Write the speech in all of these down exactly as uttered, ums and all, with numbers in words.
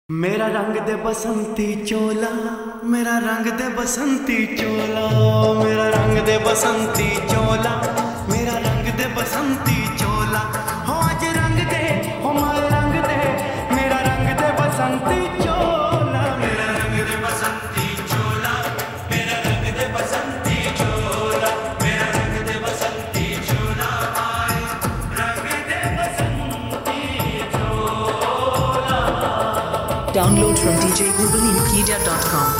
मेरा रंग दे बसंती चोला, मेरा रंग दे बसंती चोला, मेरा रंग दे बसंती चोला, मेरा रंग दे बसंती चोला। हो आज रंग दे, हो माए रंग दे, मेरा रंग दे बसंती चोला, मेरा रंग दे बसंती चोला, मेरा रंग दे बसंती चोला, मेरा रंग दे बसंती चोला, आए रंग दे बसंती चोला। Download from d j google inpedia dot com.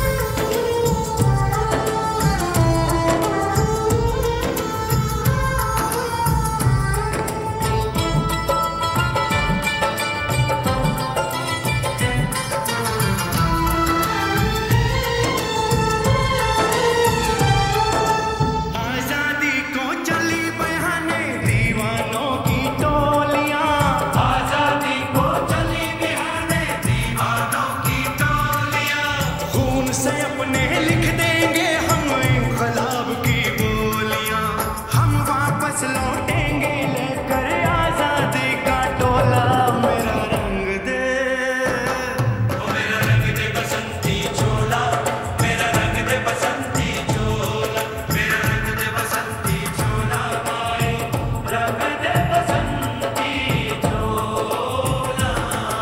से अपने लिख देंगे हम इनकलाब की बोलियां, हम वापस लौटेंगे लेकर आजादी का टोला। मेरा रंग दे, ओ मेरा रंग दे बसंती चोला, मेरा रंग दे बसंती चोला, मेरा रंग दे बसंती चोला, माए रंग दे बसंती चोला।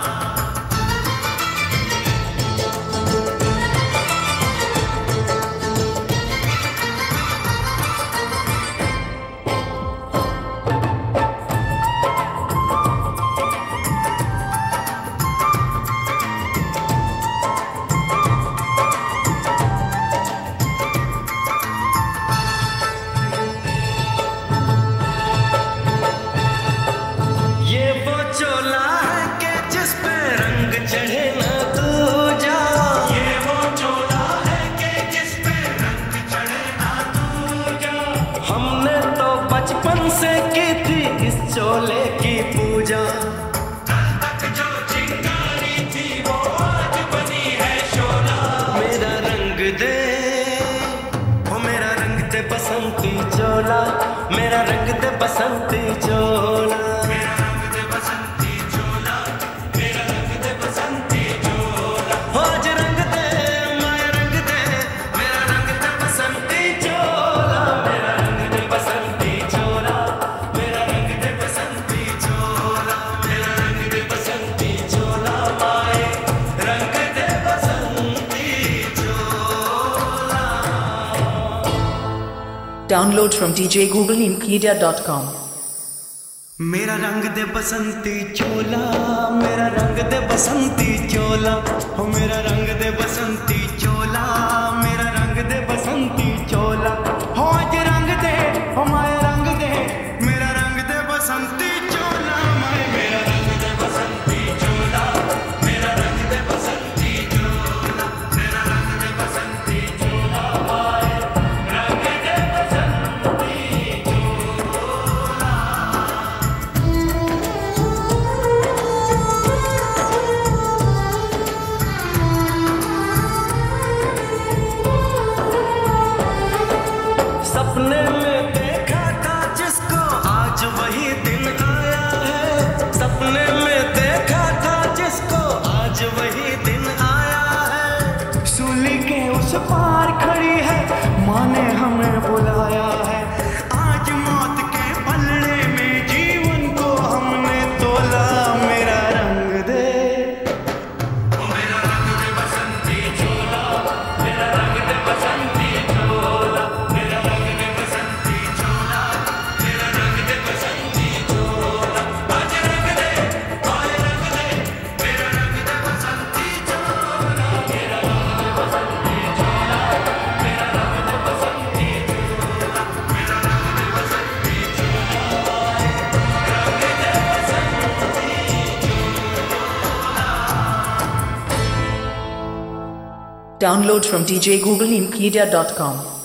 चोला है कि जिस पे रंग चढ़े ना दूजा, ये वो चोला है कि जिस पे रंग चढ़े ना दूजा। हमने तो बचपन से की थी इस चोले की पूजा, कल तक जो चिंगारी थी वो आज बनी है शोला। मेरा रंग दे, ओ मेरा रंग दे बसंती चोला, मेरा रंग दे बसंती चोला। Download from d j google inpedia dot com. मेरा रंग दे बसंती चोला, मेरा रंग दे बसंती चोला, हो मेरा रंग दे बसंती चोला, मेरा रंग दे बसंती चोला। हो आज रंग दे, हो माए रंग दे, मेरा रंग दे बसंती चोला, माए मेरा रंग दे बसंती चोला, मेरा रंग दे बसंती चोला, मेरा रंग दे बसंती चोला, माए रंग दे बसंती चोला। सपने में देखा था जिसको आज वही दिन आया है, सपने में देखा था जिसको आज वही दिन आया है। सूली के उस पार खड़ी है, माँ ने हमें बुलाया है। आज मौत के पलड़े में जीवन को हमने तोला। मेरा रंग दे, मेरा रंग दे बसंती चोला, मेरा रंग दे बसंती चोला, मेरा रंग दे बसंती चोला, मेरा रंग दे बसंती चोला। आज रंग दे, आए रंग दे, मेरा रंग दे बसंती चोला, मेरा रंग दे बसंती चोला, मेरा रंग दे बसंती चोला, मेरा रंग दे बसंती चोला, आए रंग दे बसंती चोला। Download from d j google inpedia dot com.